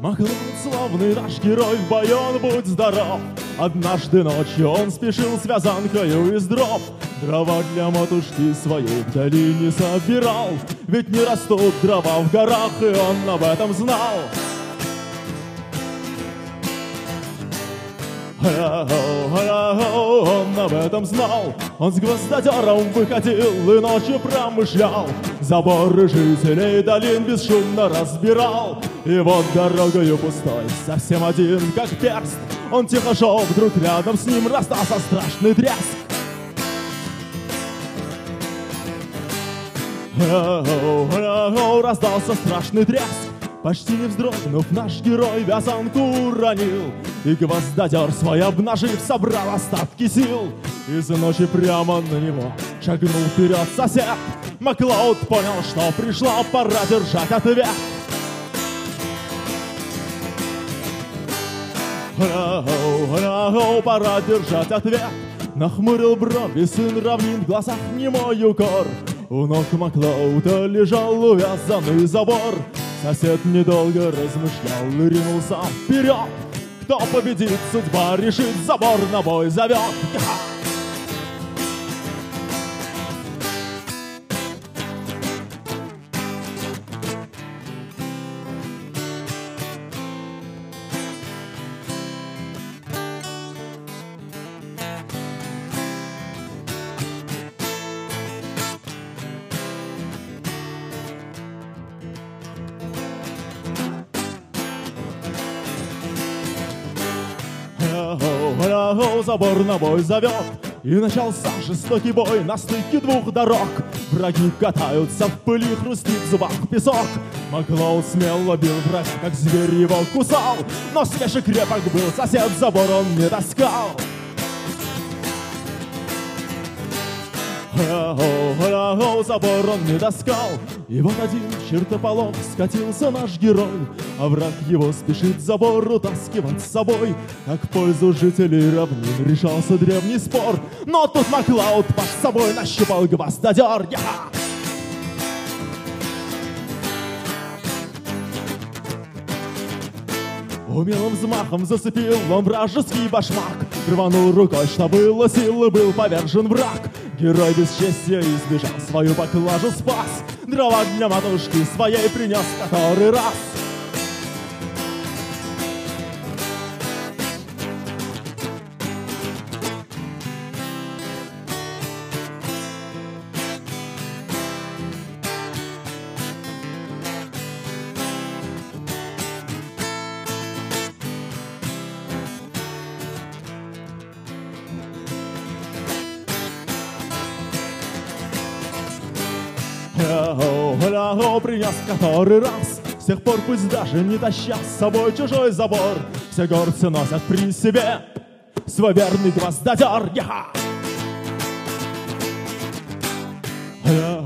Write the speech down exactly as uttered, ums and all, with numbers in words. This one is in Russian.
Маклауд, славный наш герой, в бою он будь здоров. Однажды ночью он спешил с вязанкою из дров. Дрова для матушки своей в долине собирал. Ведь не растут дрова в горах, и он об этом знал. Он об этом знал. Он с гвоздодером выходил и ночью промышлял. Заборы жителей долин бесшумно разбирал. И вот дорогою пустой, совсем один, как перст, он тихо шел, вдруг рядом с ним раздался страшный треск. Раздался страшный треск. Почти не вздрогнув, наш герой вязанку уронил. И гвоздодер свой обнажив, собрал остатки сил. Из ночи прямо на него шагнул вперед сосед. Маклауд понял, что пришла пора держать ответ. Пора держать ответ. Нахмурил брови сын равнин, в глазах немой укор. У ног Маклауда лежал увязанный забор. Сосед недолго размышлял и ринулся вперед. Кто победит, судьба решит, забор на бой зовет. Забор на бой зовет. И начался жестокий бой на стыке двух дорог. Враги катаются в пыли, хрустит в зубах песок. Маклауд смело бил врага, как зверь его кусал. Но свеж и крепок был сосед, забор он не таскал. Забор он не таскал. И вот один чертополох скатился наш герой, а враг его спешит забор утаскивать с собой. Как в пользу жителей равнин решался древний спор. Но тут Маклауд под собой нащупал гвоздодер. Умелым взмахом зацепил он вражеский башмак. Рванул рукой, что было силы, был повержен враг. Герой без чести избежал, свою поклажу спас. Дрова для матушки своей принес который раз. Принес который раз. С тех пор пусть даже не таща с собой чужой забор, все горцы носят при себе свой верный гвоздодер.